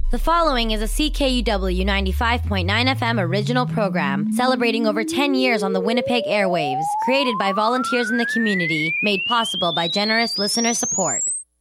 The following is a CKUW 95.9 FM original program celebrating over 10 years on the Winnipeg airwaves, created by volunteers in the community, made possible by generous listener support.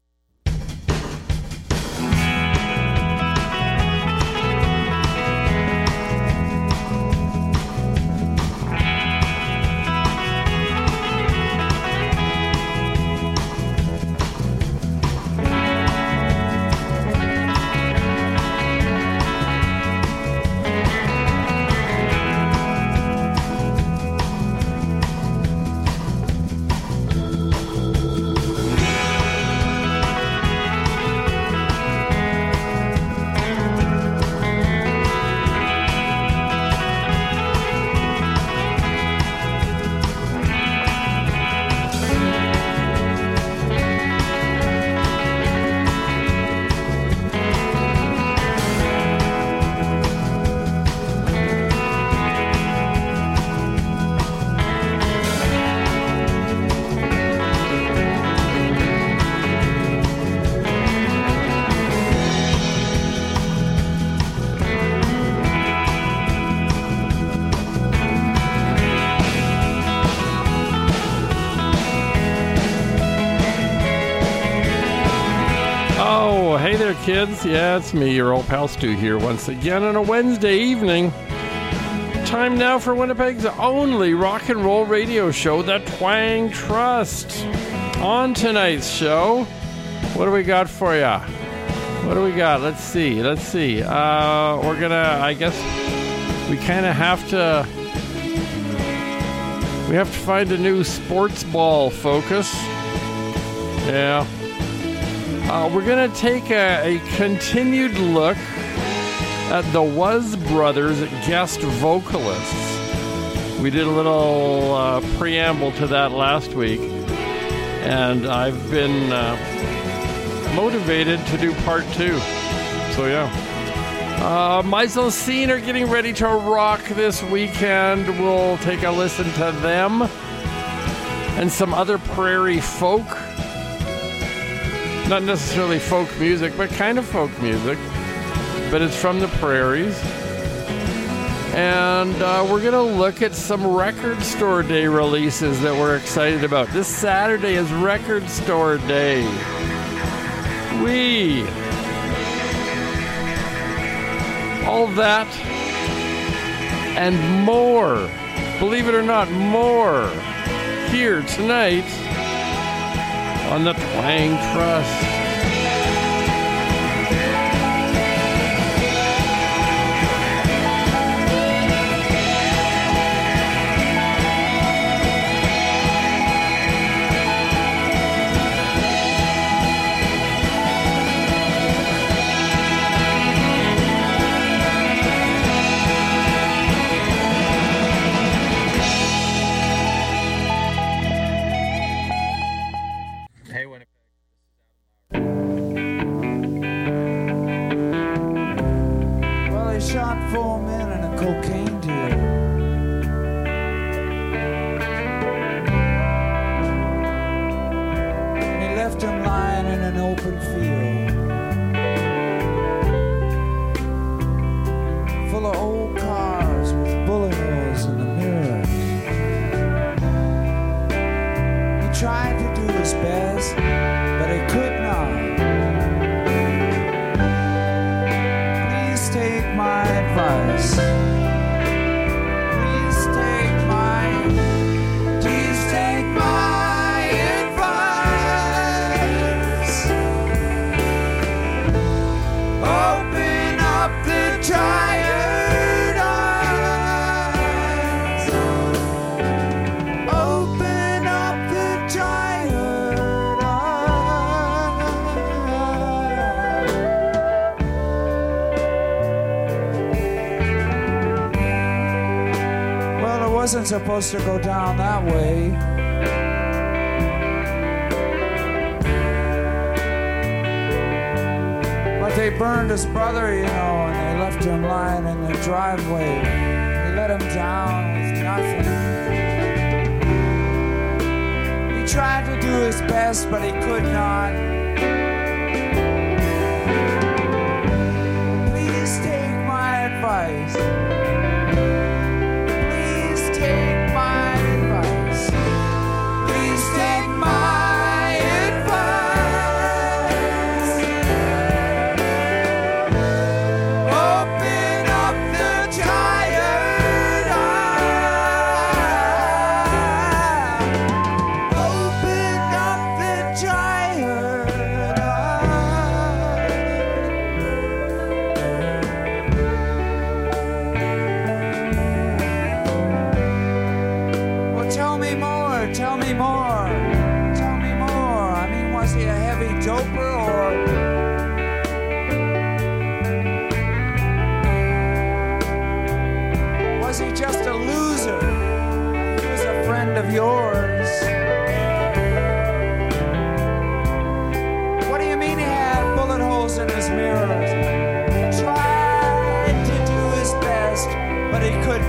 Kids, yeah, it's me, your old pal Stu here once again on a Wednesday evening. Time now for Winnipeg's only rock and roll radio show, The Twang Trust. On tonight's show, what do we got for ya? What do we got? Let's see. We're gonna, I guess, we kind of have to find a new sports ball focus. Yeah. We're going to take a continued look at the Was Brothers guest vocalists. We did a little preamble to that last week, and I've been motivated to do part two. So, yeah. Meisel Scene are getting ready to rock this weekend. We'll take a listen to them and some other prairie folk. Not necessarily folk music, but kind of folk music. But it's from the prairies. And we're going to look at some Record Store Day releases that we're excited about. This Saturday is Record Store Day. All that and more. Believe it or not, more. Here tonight on the Twang Trust. Wasn't supposed to go down that way. But they burned his brother, and they left him lying in the driveway. They let him down with nothing. He tried to do his best, but he could not.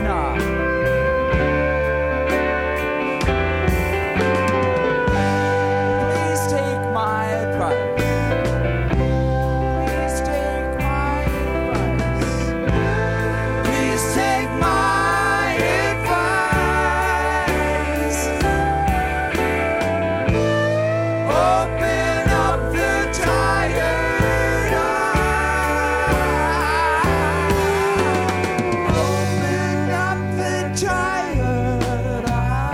not. Please take my advice. Please take my advice. Please take my advice. Open up the tired eye. Open up the tired eye.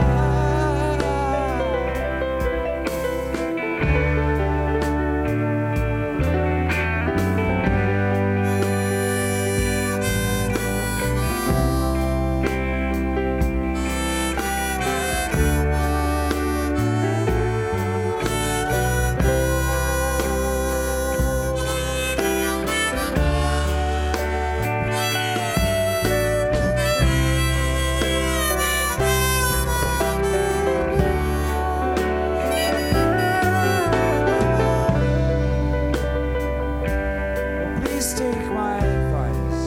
Please take my advice.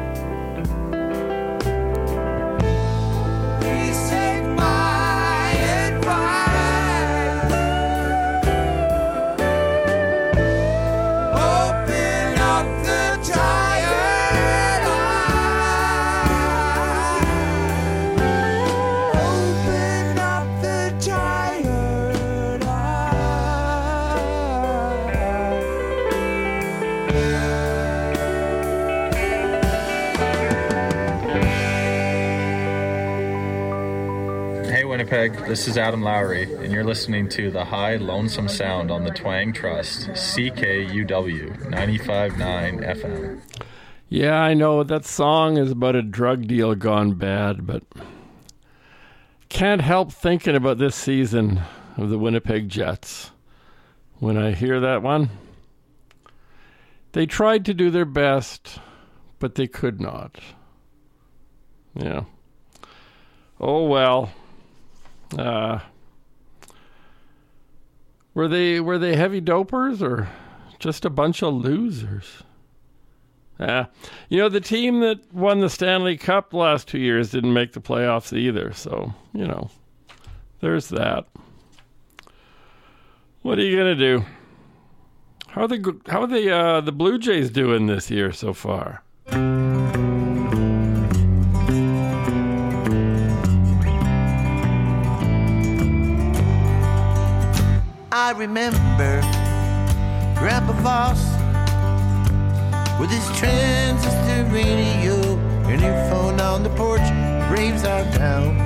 Please take my advice. Open up the tired eye. Open up the tired eye. Hey Winnipeg, this is Adam Lowry, and you're listening to the High Lonesome Sound on the Twang Trust, CKUW 95.9 FM. Yeah, I know that song is about a drug deal gone bad, but can't help thinking about this season of the Winnipeg Jets when I hear that one. They tried to do their best, but they could not. Yeah. Oh well. Were they heavy dopers or just a bunch of losers? You know, the team that won the Stanley Cup the last 2 years didn't make the playoffs either, so, you know, there's that. What are you going to do? How are the Blue Jays doing this year so far? I remember Grandpa Voss with his transistor radio and earphone on the porch. Braves are down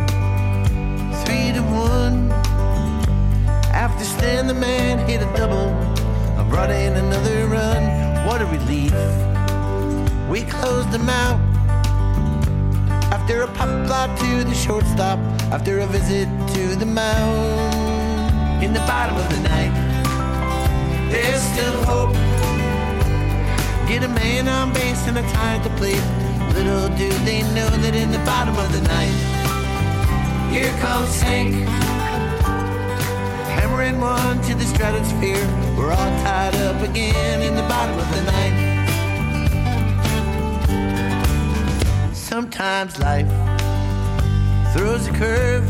3-1 after Stan the Man hit a double. I brought in another run. What a relief. We closed them out after a pop fly to the shortstop, after a visit to the mound. In the bottom of the ninth, there's still hope. Get a man on base and a tie at the plate. Little do they know that in the bottom of the ninth, here comes Hank, hammering one to the stratosphere. We're all tied up again in the bottom of the ninth. Sometimes life throws a curve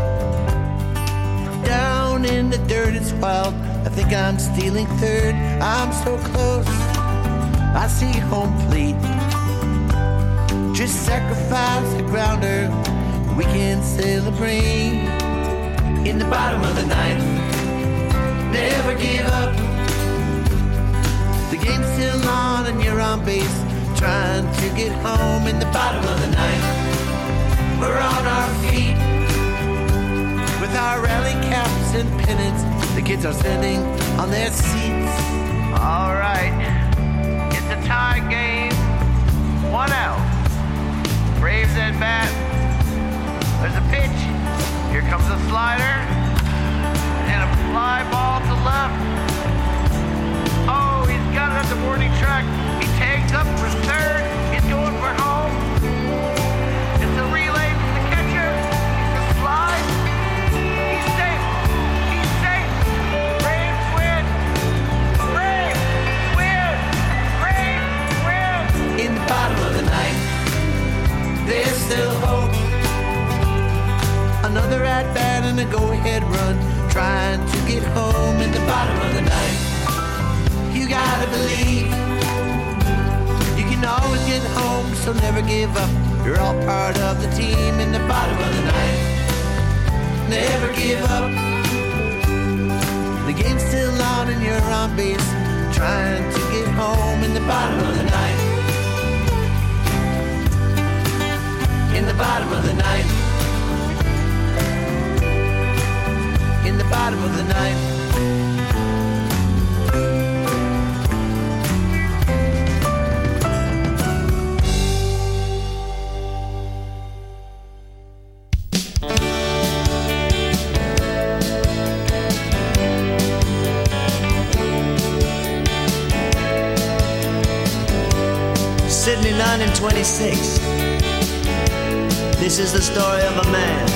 down in the dirt, it's wild. I think I'm stealing third. I'm so close, I see home plate. Just sacrifice the grounder, we can celebrate. In the bottom of the ninth, never give up. The game's still on and you're on base, trying to get home. In the bottom of the ninth, we're on our feet with our rally caps and pennants. The kids are standing on their seats. All right, it's a tie game. 1 out. Braves at bat. There's a pitch. Here comes a slider and a fly ball to left. Oh, he's got it at the warning track. He tags up for third. He's going for home. It's a relay from the catcher. The slide. He's safe. He's safe. Braves win. Braves win. Braves win. In the bottom of the ninth, there's still hope. a go-ahead run, trying to get home in the bottom of the night. You gotta believe you can always get home, so never give up. You're all part of the team in the bottom of the night. Never give up. The game's still on and you're on base, trying to get home in the bottom of the night. In the bottom of the night. In the bottom of the night. Sydney 1926. This is the story of a man,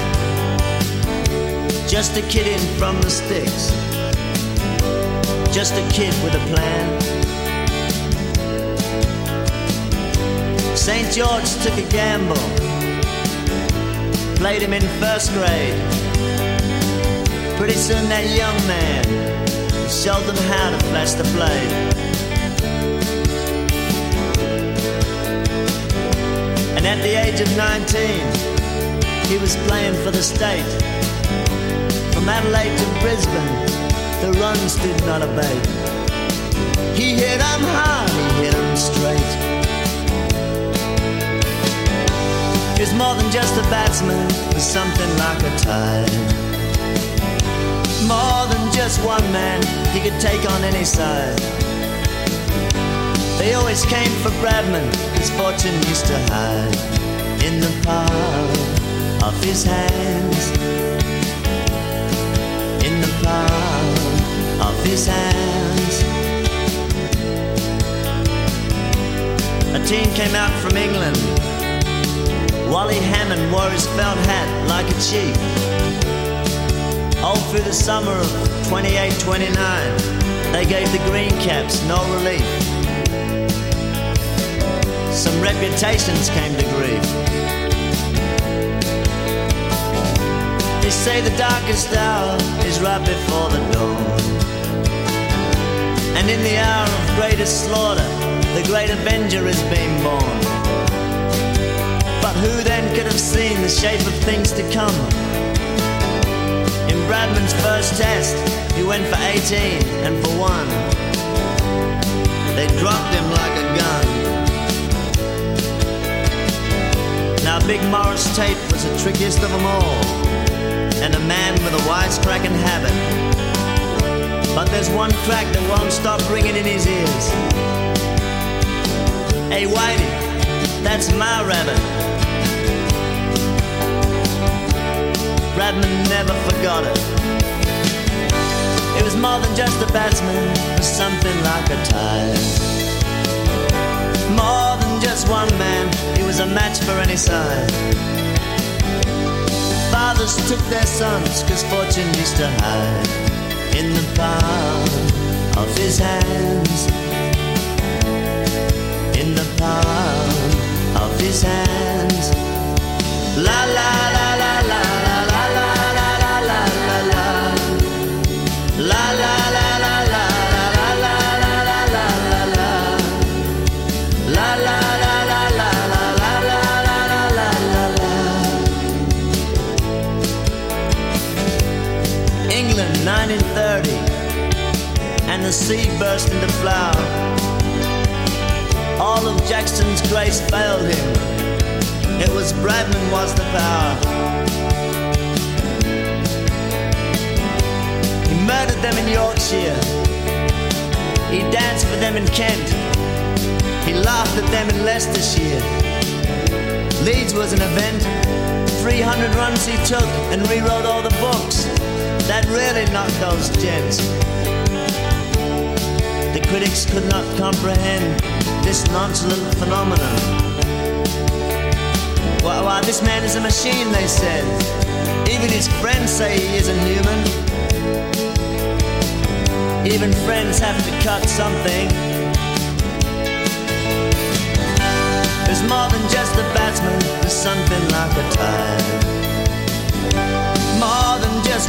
just a kid in from the sticks, just a kid with a plan. St. George took a gamble, played him in first grade. Pretty soon that young man showed them how to flash the blade. And at the age of 19, he was playing for the state. From Adelaide to Brisbane, the runs did not abate. He hit 'em hard, he hit 'em straight. He was more than just a batsman, was something like a tide. More than just one man, he could take on any side. They always came for Bradman, his fortune used to hide in the palm of his hands. In the palm of his hands. A team came out from England. Wally Hammond wore his felt hat like a chief. All through the summer of 28-29, they gave the Green Caps no relief. Some reputations came to grief. They say the darkest hour is right before the dawn. And in the hour of greatest slaughter, the great Avenger has been born. But who then could have seen the shape of things to come? In Bradman's first test, he went for 18 and for 1. They dropped him like a gun. Now Big Morris Tate was the trickiest of them all, and a man with a wisecracking habit. But there's one crack that won't stop ringing in his ears. Hey Whitey, that's my rabbit. Bradman never forgot it. It was more than just a batsman, it was something like a tide. More than just one man, he was a match for any side. Fathers took their sons, cause fortune used to hide in the palm of his hands. In the palm of his hands. La la la la la la la la la la la la. La la la la la la la la la la la. La la la la la la la la la la la. England 1930, and the sea burst into flower. All of Jackson's grace failed him. It was Bradman was the power. He murdered them in Yorkshire. He danced for them in Kent. He laughed at them in Leicestershire. Leeds was an event. 300 runs he took and rewrote all the books. That really knocked those gents. The critics could not comprehend this nonchalant phenomenon. Why, this man is a machine, they said. Even his friends say he isn't human. Even friends have to cut something. There's more than just a batsman, there's something like a tide. More than just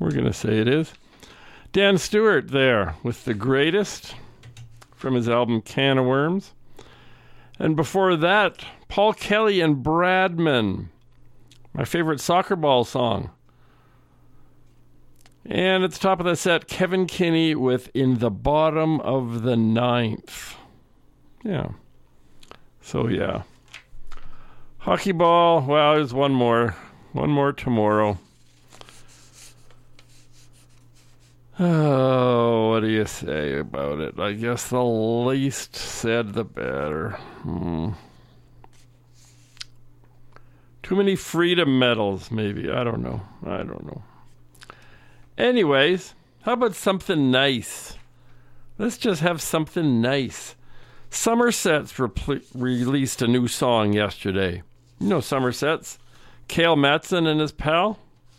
We're going to say it is. Dan Stewart there with The Greatest from his album Can of Worms. And before that, Paul Kelly and Bradman, my favorite soccer ball song. And at the top of the set, Kevin Kinney with In the Bottom of the Ninth. Yeah. So, yeah. Hockey ball, well, there's one more. One more tomorrow. Oh, what do you say about it? I guess the least said, the better. Too many freedom medals, maybe. I don't know. Anyways, how about something nice? Let's just have something nice. Somerset's released a new song yesterday. You know Somerset's? Cale Matson and his pal?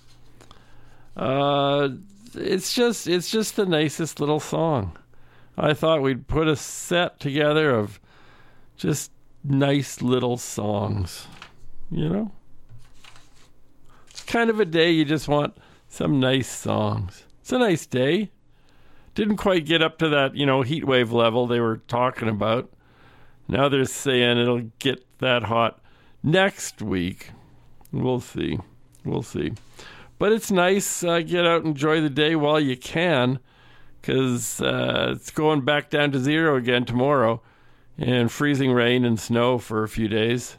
It's just the nicest little song. I thought we'd put a set together of just nice little songs. You know? It's kind of a day you just want some nice songs. It's a nice day. Didn't quite get up to that, heat wave level they were talking about. Now they're saying it'll get that hot next week. We'll see. But it's nice. Get out and enjoy the day while you can, because it's going back down to 0 again tomorrow, and freezing rain and snow for a few days.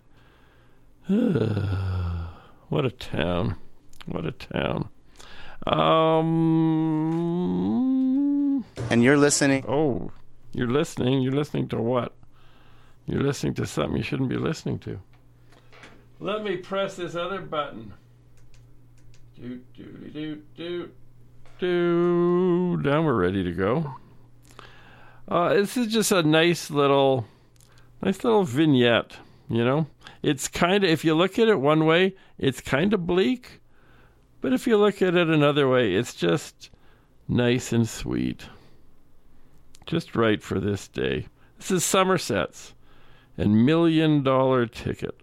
What a town. And you're listening. Oh, you're listening. You're listening to what? You're listening to something you shouldn't be listening to. Let me press this other button. Now we're ready to go. This is just a nice little vignette, It's kind of, if you look at it one way, it's kind of bleak. But if you look at it another way, it's just nice and sweet. Just right for this day. This is Somerset's and $1 Million Ticket.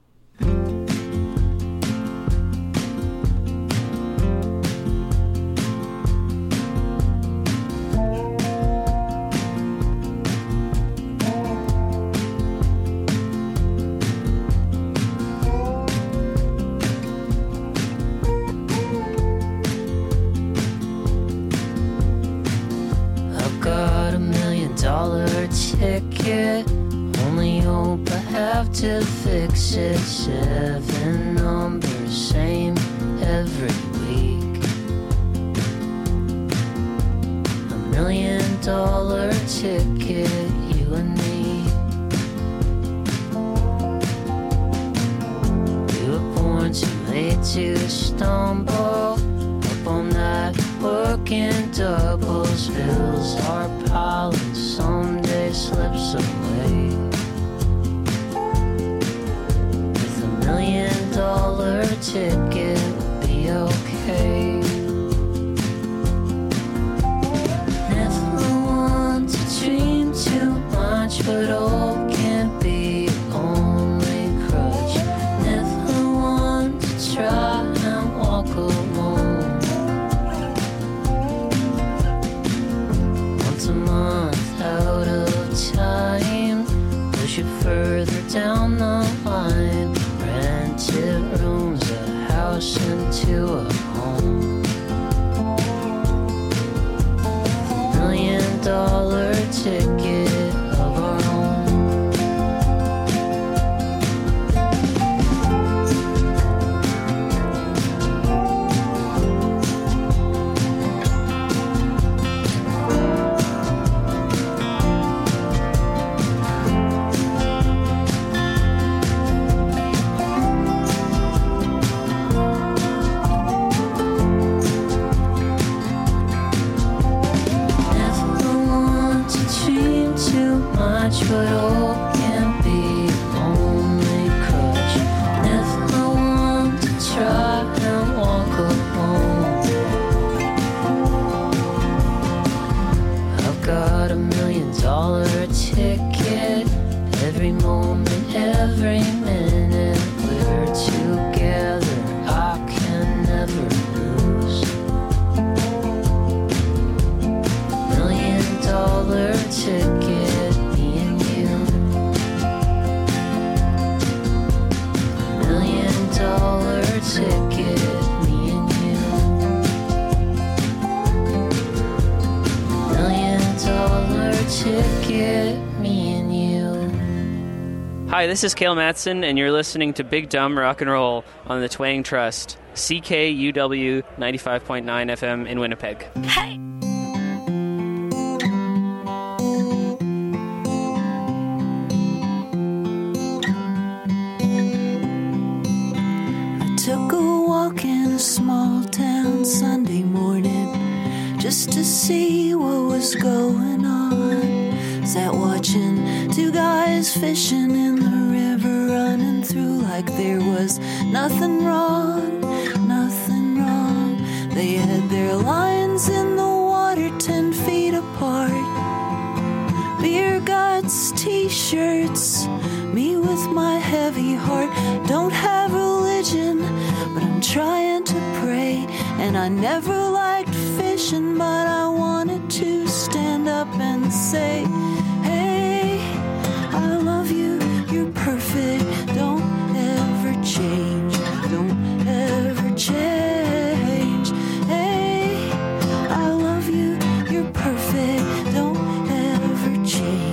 Ticket, only hope I have to fix it. 7 numbers, same every week. $1 million ticket, you and me. We were born too late to stumble up on that working doubles. Bills are piling, someday slips away. With $1 million ticket, we'll be okay. Never want to dream too much, but hope can't be your only crutch. Never want to try and walk alone. Once a month out of time, push it further down the line. Rented rooms, a house into a home. $1 million ticket of our own. But hope can't be the only crutch. Never want to try and walk alone. I've got $1 million ticket. Every moment, every minute we're together, I can never lose. ticket, me and you. Hi, this is Cale Matson, and you're listening to Big Dumb Rock and Roll on the Twang Trust, CKUW 95.9 FM in Winnipeg. Hey! I took a walk in a small town Sunday morning just to see what was going on. Sat watching two guys fishing in the river, running through like there was nothing wrong, nothing wrong. They had their lines in the water 10 feet apart. Beer guts, t-shirts, me with my heavy heart. Don't have religion, but I'm trying to pray. And I never liked fishing, but I wanted to stand up and say, hey, I love you, you're perfect. Don't ever change, don't ever change. Hey, I love you, you're perfect. Don't ever change.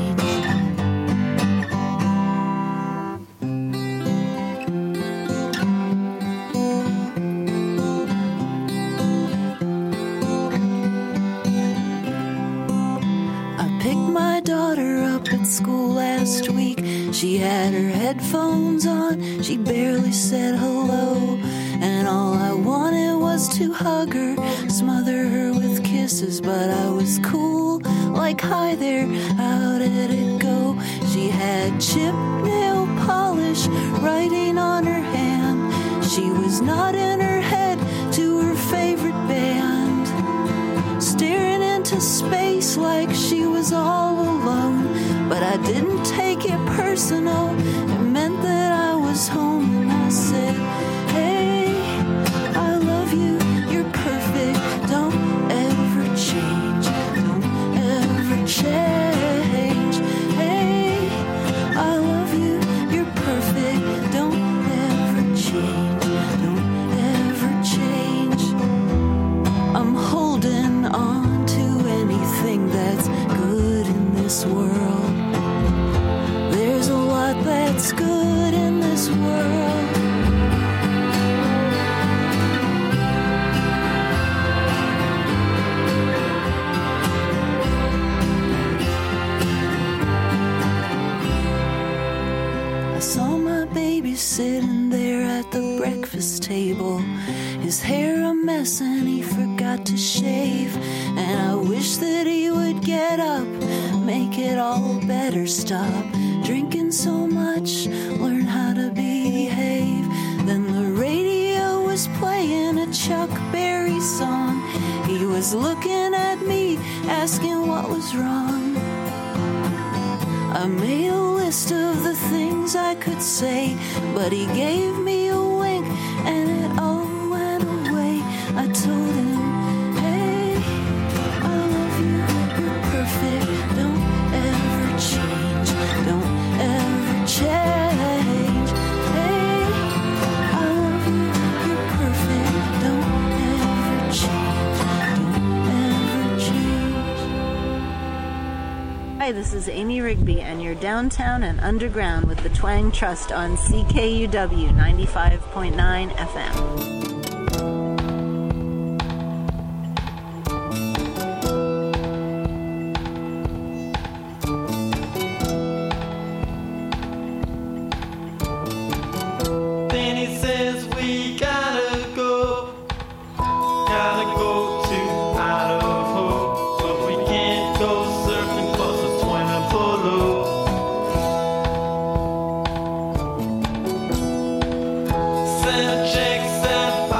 School last week, she had her headphones on, she barely said hello, and all I wanted was to hug her, smother her with kisses, but I was cool, like hi there, how did it go? She had chip nail polish writing on her hand, she was nodding her head to her favorite band, staring into space like she was all alone. But I didn't take it personal, it meant that I was home. And I said, hey, I love you, you're perfect. Don't ever change, don't ever change. Hey, I love you, you're perfect. Don't ever change, don't ever change. I'm holding on to anything that's good in this world. There's a lot that's good in this world. I saw my baby sitting there at the breakfast table, his hair a mess and he forgot to shave, and I wish that he would get up, make it all better, stop drinking so much, learn how to behave. Then the radio was playing a Chuck Berry song. He was looking at me, asking what was wrong. I made a list of the things I could say, but he gave me a wink and it all went away. I told him, hey, I love you, you're perfect. Don't ever change, don't ever change. Hey, I love you, you're perfect. Don't ever change, don't ever change. Hi, this is Amy Rigby, and you're downtown and underground with the Twang Trust on CKUW 95.9 FM. Send checks and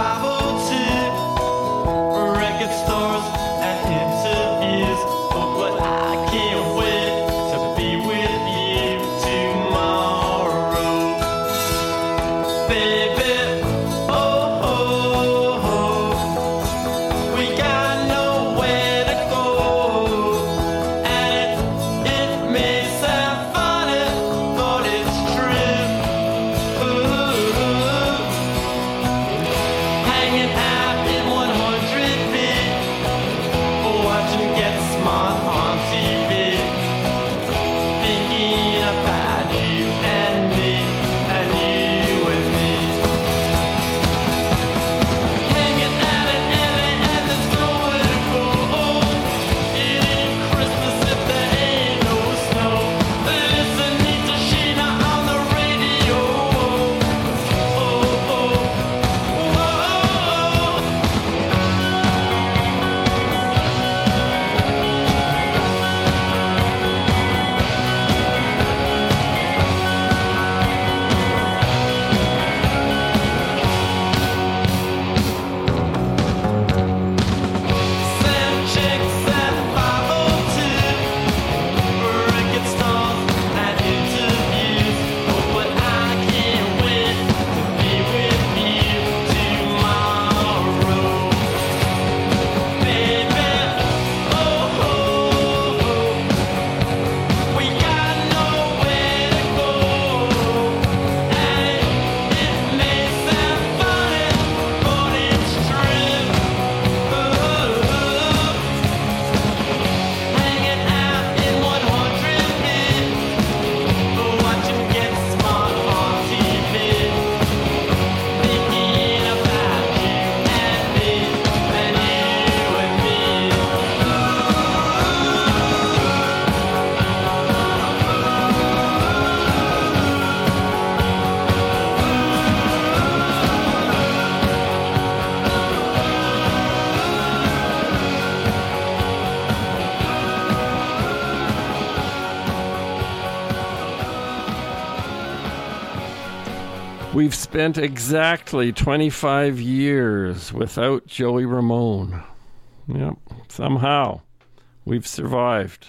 We've spent exactly 25 years without Joey Ramone. Yep, somehow we've survived.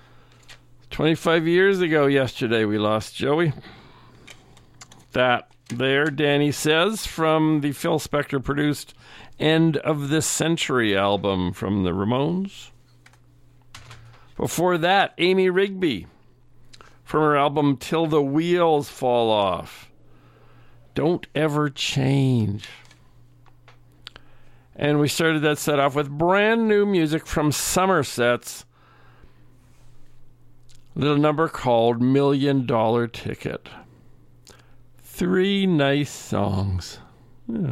25 years ago yesterday we lost Joey. That there, Danny says, from the Phil Spector produced End of the Century album from the Ramones. Before that, Amy Rigby from her album Till the Wheels Fall Off. Don't Ever Change. And we started that set off with brand new music from Somerset's little number called $1 Million Ticket. 3 nice songs. Yeah.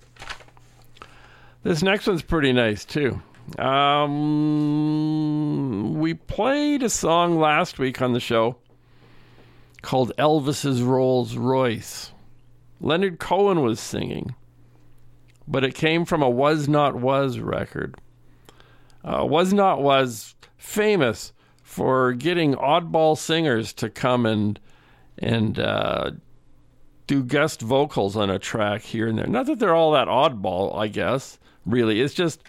This next one's pretty nice too. We played a song last week on the show called Elvis's Rolls Royce. Leonard Cohen was singing, but it came from a Was Not Was record. Was Not Was famous for getting oddball singers to come and do guest vocals on a track here and there. Not that they're all that oddball, I guess, really. It's just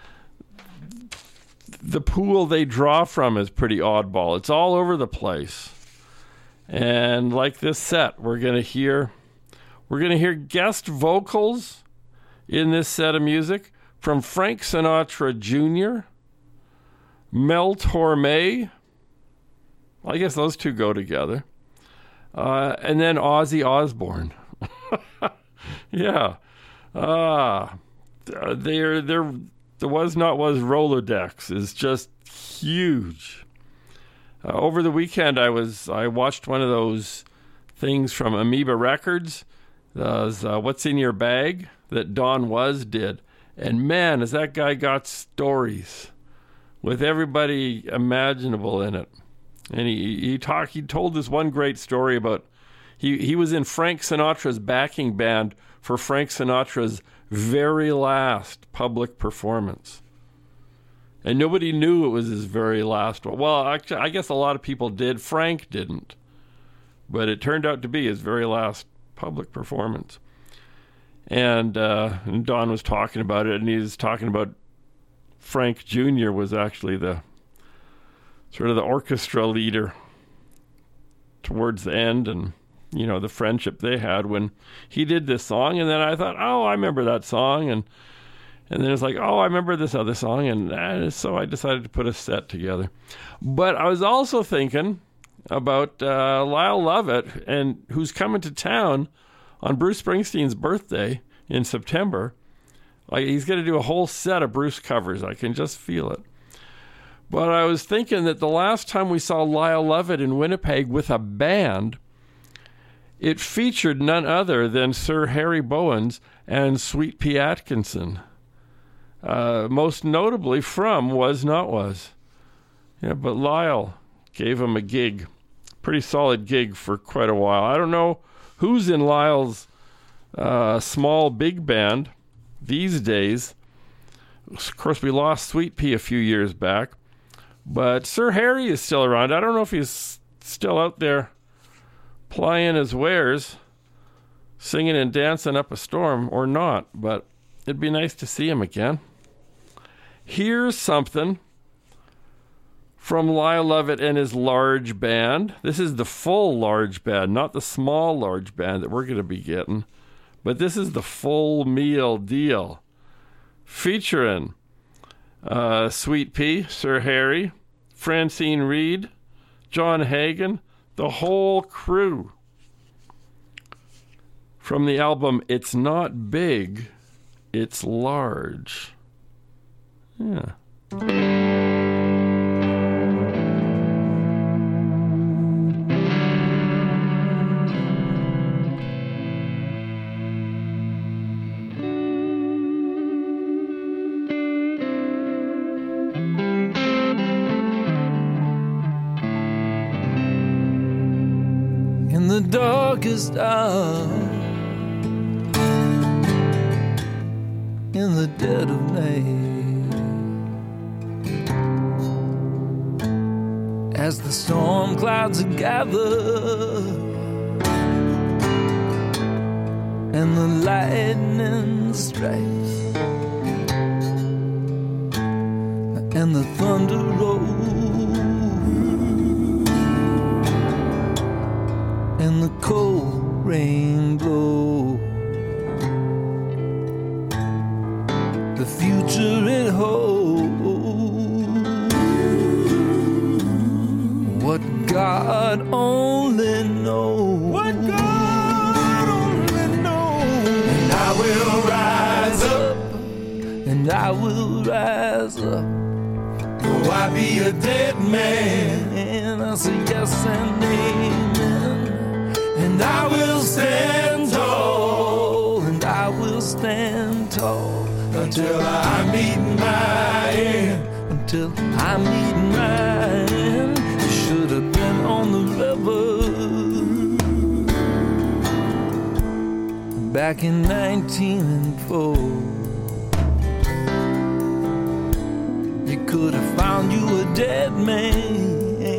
the pool they draw from is pretty oddball. It's all over the place. And like this set, we're going to hear guest vocals in this set of music from Frank Sinatra Jr., Mel Torme. I guess those two go together. And then Ozzy Osbourne. Yeah. They're the Was Not Was Rolodex is just huge. Over the weekend, I watched one of those things from Amoeba Records. What's in Your Bag that Don Was did. And man, has that guy got stories with everybody imaginable in it. And he told this one great story about he was in Frank Sinatra's backing band for Frank Sinatra's very last public performance. And nobody knew it was his very last one. Well, actually, I guess a lot of people did. Frank didn't. But it turned out to be his very last public performance. And Don was talking about it, and he was talking about Frank Jr. was actually the sort of the orchestra leader towards the end, and you know, the friendship they had when he did this song. And then I thought, oh, I remember that song, and then it's like, oh, I remember this other song, and so I decided to put a set together. But I was also thinking about Lyle Lovett, and who's coming to town on Bruce Springsteen's birthday in September. Like, he's going to do a whole set of Bruce covers. I can just feel it. But I was thinking that the last time we saw Lyle Lovett in Winnipeg with a band, it featured none other than Sir Harry Bowens and Sweet Pea Atkinson. Most notably from Was Not Was. Yeah, but Lyle gave him a gig. Pretty solid gig for quite a while. I don't know who's in Lyle's small big band these days. Of course, we lost Sweet Pea a few years back. But Sir Harry is still around. I don't know if he's still out there plying his wares, singing and dancing up a storm or not. But it'd be nice to see him again. Here's something from Lyle Lovett and his large band. This is the full large band, not the small large band that we're going to be getting. But this is the full meal deal. Featuring Sweet Pea, Sir Harry, Francine Reid, John Hagen, the whole crew. From the album It's Not Big, It's Large. Yeah. In the darkest hour, in the dead of night, as the storm clouds gather and the lightning strikes and the thunder rolls and the cold rain blows. The future it holds, what God only knows. What God only knows. And I will rise up, and I will rise up, though I be a dead man. And I say yes and amen. And I will stand tall, and I will stand tall, until I meet my end, until I meet my end. You should have been on the river back in 1904. They could have found you a dead man,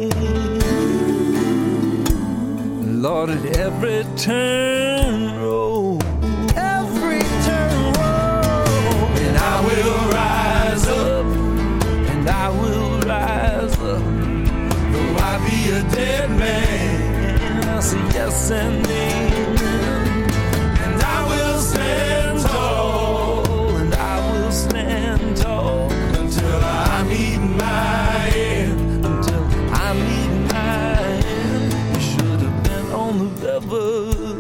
Lord, at every turn road, every turn road. And I will rise up, and I will rise up, though I be a dead man. And I say yes and amen. And I will stand tall, and I will stand tall, until I meet my end, until I meet my end. You should have been on the river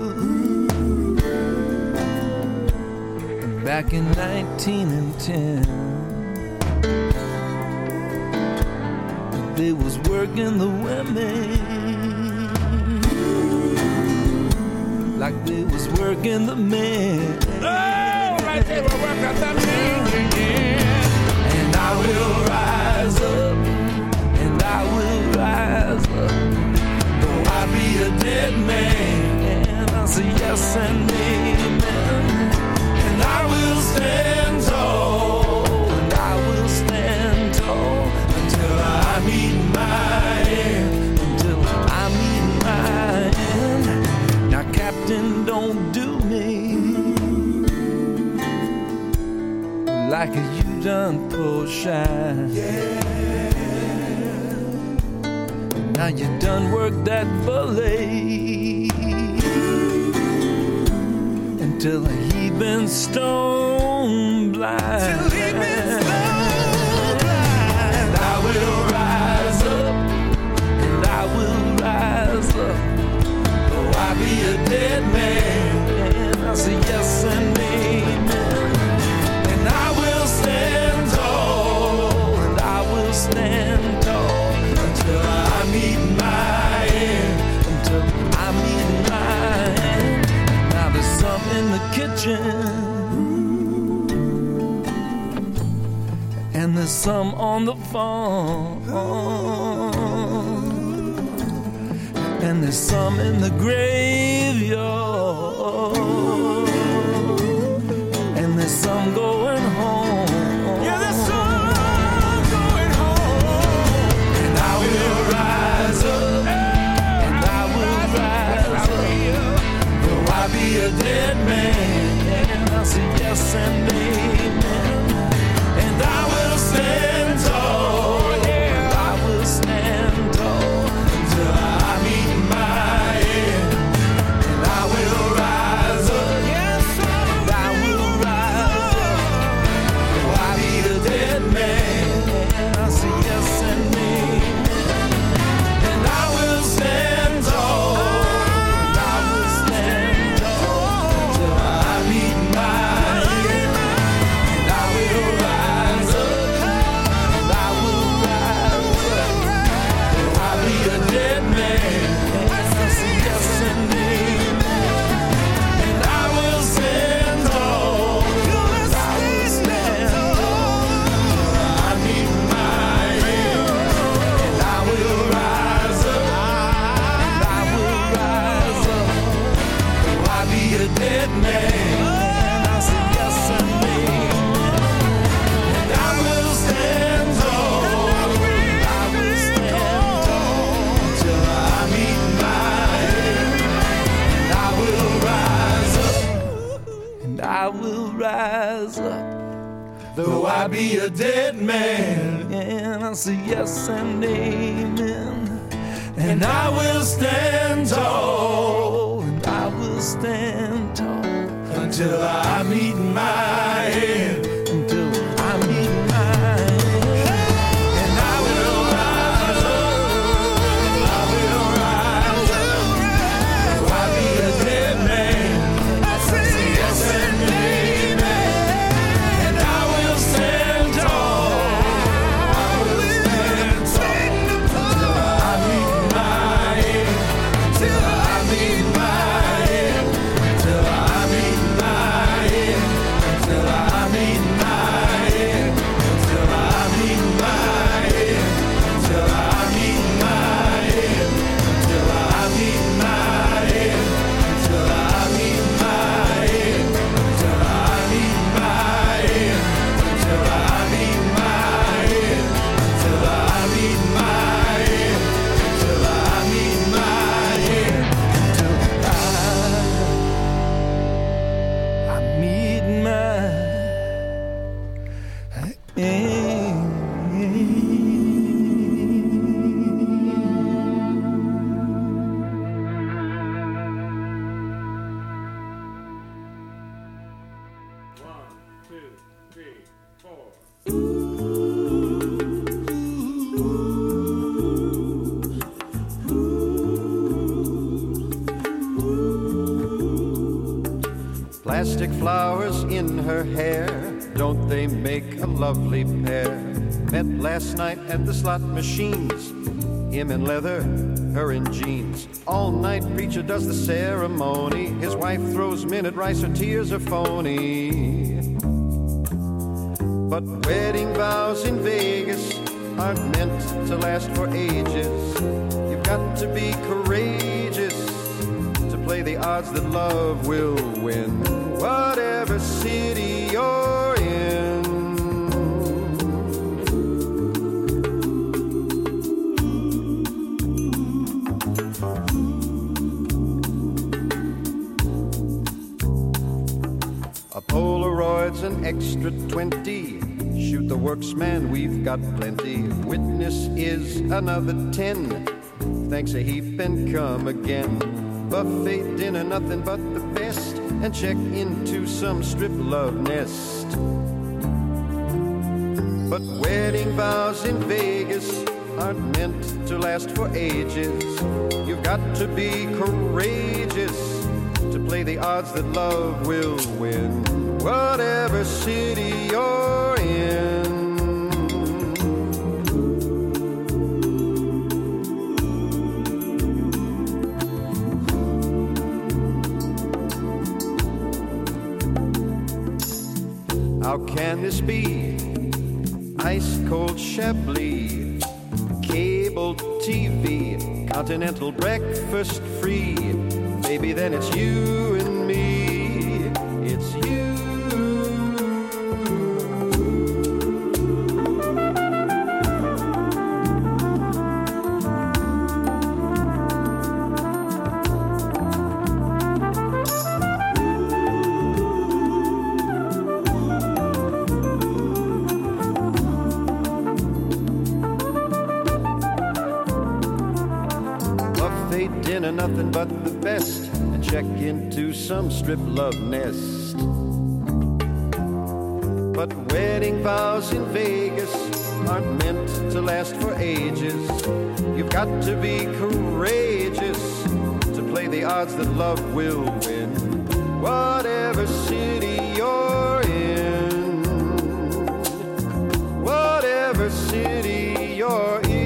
back in 1910. They was working the women like they was working the men. Oh, like they were working the men. And I will rise up, and I will rise up, though I be a dead man. And I say yes and amen. And I will stand tall, and I will stand tall, until I meet my end, until I meet my end. Now, Captain, don't do me like you done poor shine. Now you done worked that bully until he been stone blind. Till he been stone blind. And I will rise up, and I will rise up, though I be a dead man. And I say yes and amen. And I will stand tall, and I will stand tall, until I meet my end, until I meet my end. Now there's some in the kitchen, and there's some on the farm, and there's some in the graveyard, and there's some going home. Yeah, there's some going home. And I will rise up, and I will rise up, though I be a dead man. And I say yes and amen. And I will stand tall, and I will stand tall, until I meet my end, though I be a dead man. And I say yes and amen. And I will stand tall, and I will stand tall until I meet my end, until I meet my end. And I will rise up, I will rise up, though I be a dead man. I say yes and amen, and I will stand tall, I will stand tall until I meet my end, until I meet my end, until I meet my end, until I meet my end, until I meet my end, until I meet my end, until I meet my end, until I meet my end, until I meet my end, until I meet my end, until I meet my end, until I meet my end, until I meet my end. Plastic flowers in her hair, don't they make a lovely pair? Met last night at the slot machines, him in leather, her in jeans. All night preacher does the ceremony, his wife throws minute rice, her tears are phony. But wedding vows in Vegas aren't meant to last for ages. You've got to be courageous to play the odds that love will win, whatever city you're in. A Polaroid's an extra 20. Shoot the works, man, we've got plenty. Witness is another 10. Thanks a heap and come again. Buffet dinner, nothing but the best, and check into some strip love nest. But wedding vows in Vegas aren't meant to last for ages. You've got to be courageous to play the odds that love will win, whatever city you're in. How can this be? Ice cold Chablis, cable TV, continental breakfast free. Baby, then it's you and me. It's you. Dinner, nothing but the best, and check into some strip love nest. But wedding vows in Vegas aren't meant to last for ages. You've got to be courageous to play the odds that love will win, whatever city you're in, whatever city you're in.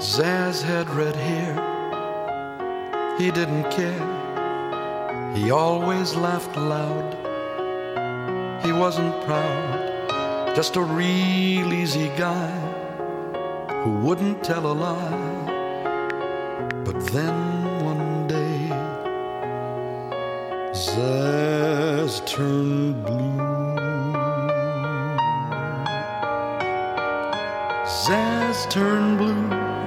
Zaz had red hair. He didn't care. He always laughed loud. He wasn't proud, just a real easy guy who wouldn't tell a lie. But then one day, Zaz turned blue. Zaz turned blue.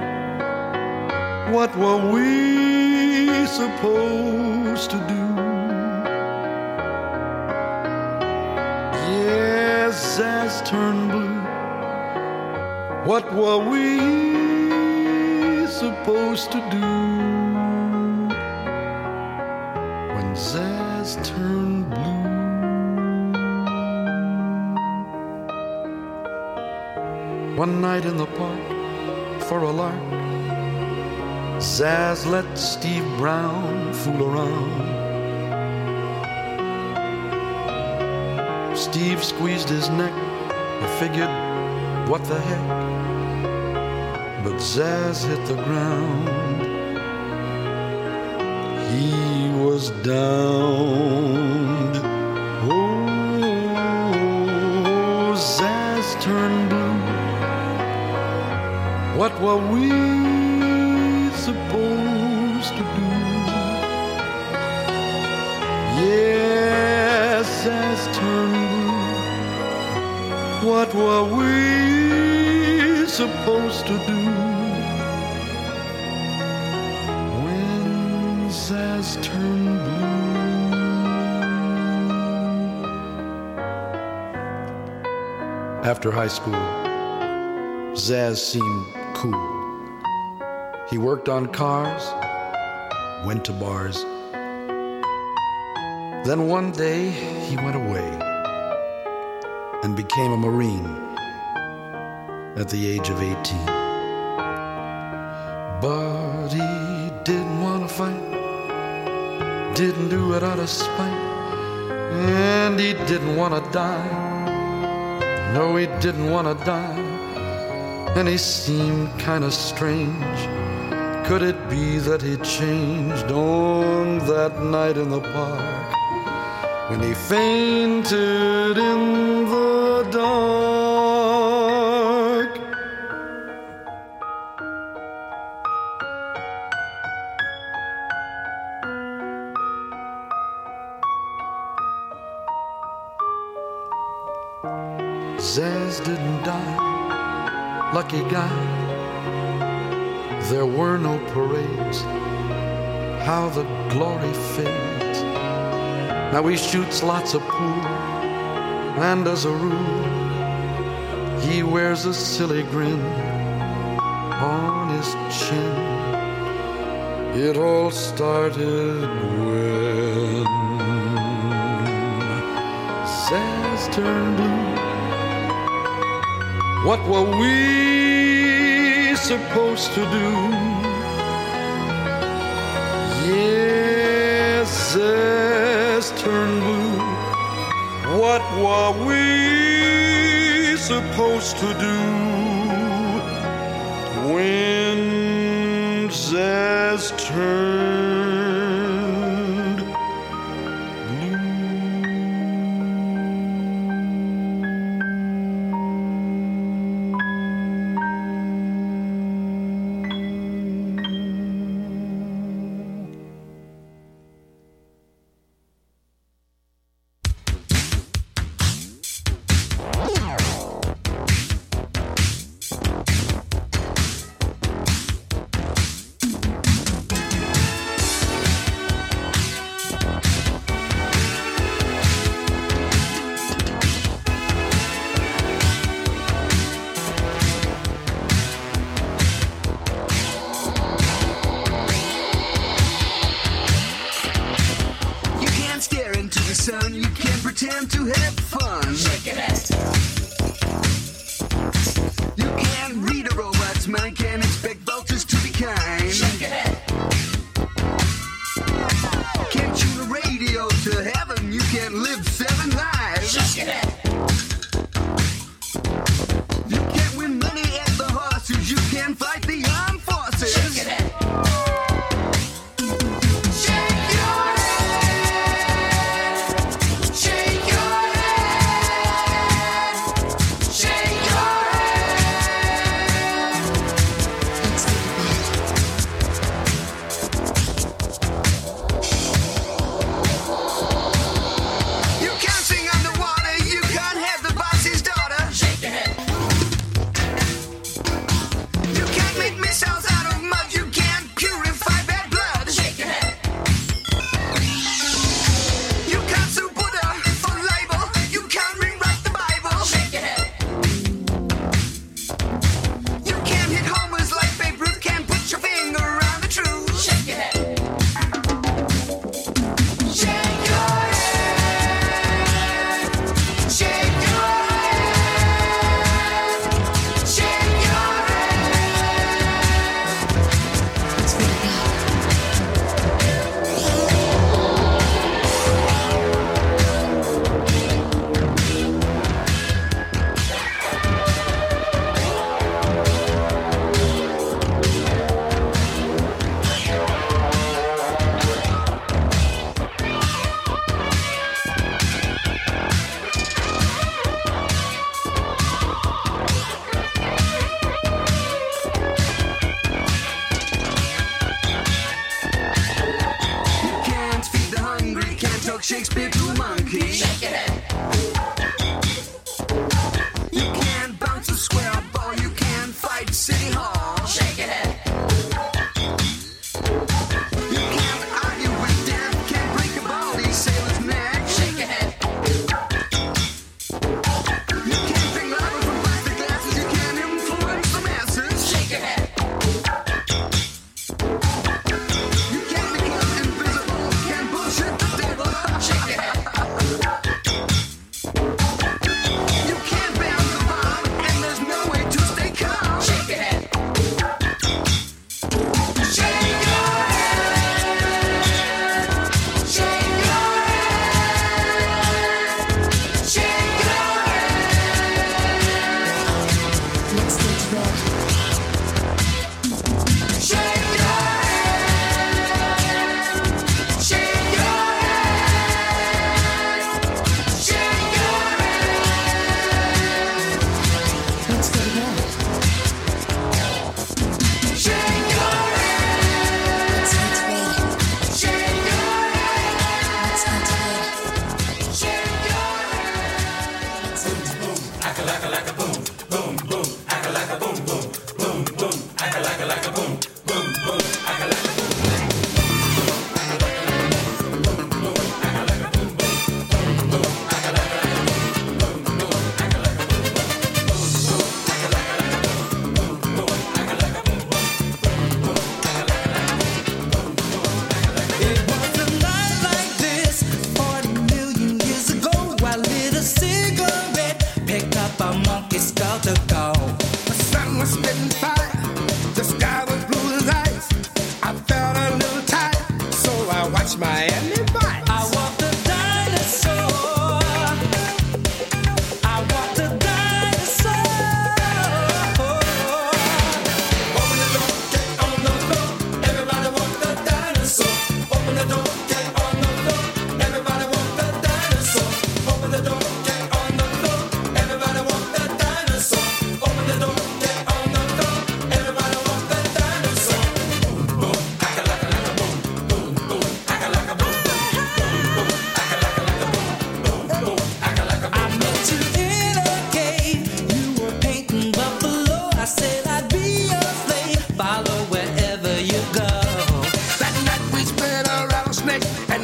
What were we supposed to do? Yes, Zaz turned blue. What were we supposed to do when Zaz turned blue? One night in the park for a lark, Zaz let Steve Brown fool around. Steve squeezed his neck. He figured, what the heck? But Zaz hit the ground. He was downed. Oh, Zaz turned blue. What were we supposed to do? Yes, Zaz turned blue. What were we supposed to do when Zaz turned blue? After high school, Zaz seemed cool. He worked on cars, went to bars. Then one day he went away and became a Marine at the age of 18. But he didn't want to fight, didn't do it out of spite, and he didn't want to die. No, he didn't want to die. And he seemed kind of strange. Could it be that he changed on that night in the park when he fainted in the dark? Zaz didn't die, lucky guy. There were no parades. How the glory fades. Now he shoots lots of pool, and as a rule, he wears a silly grin on his chin. It all started when Zaz turned blue. What were we supposed to do? Yes, Zaz turned blue. What were we supposed to do when Zaz turned blue? Son, you can't pretend to have fun. You can't read a robot's mind, can't expect vultures to be kind. Can't tune a radio to heaven, you can't live 7 lives. You can't win money at the horses, you can't fight the armed forces. Shakespeare to a monkey. Shake your head. You can't bounce a square ball, you can't fight City Hall. Shake your head. You can't argue with death, can't break a baldy sailor's neck. Shake your head. You can't drink lava from plastic glasses, you can't influence the masses. Shake your head. You can't become invisible, can't bullshit the devil. Shake your head. You can't bend the bomb, and there's no way to stay calm. Shake your head. Shake your head. Shake your head. Shake your head. Next stage left. Shake your head. Shake your head. Shake your head. Next stage left. Shake your head. Next stage left. Shake your head. Next stage left. Shake your head. Akalaka boom, boom, boom. Akalaka boom, boom, boom, boom. Akalaka boom, boom, boom. Akalaka boom. It was a night like this 40 million years ago. I lit a cigarette, picked up a monkey skull to go. The sun was spitting fire, the sky was blue as ice. I felt a little tired, so I watched Miami Vice. I walked a dinosaur. I walked a dinosaur. Open the door, get on the floor. Everybody want the dinosaur. Open the door, get on the floor. Everybody want the dinosaur. Open the door, get on the floor. Everybody want the dinosaur. Open the door, get on the floor. Everybody want the dinosaur. Boom, boom, akalaka boom, boom, boom, akalaka boom, boom, boom, akalaka boom, boom, boom, akalaka I met you in a cave. You were painting buffalo. I said I'd be your slave. Follow wherever you go. That night we split a rattlesnake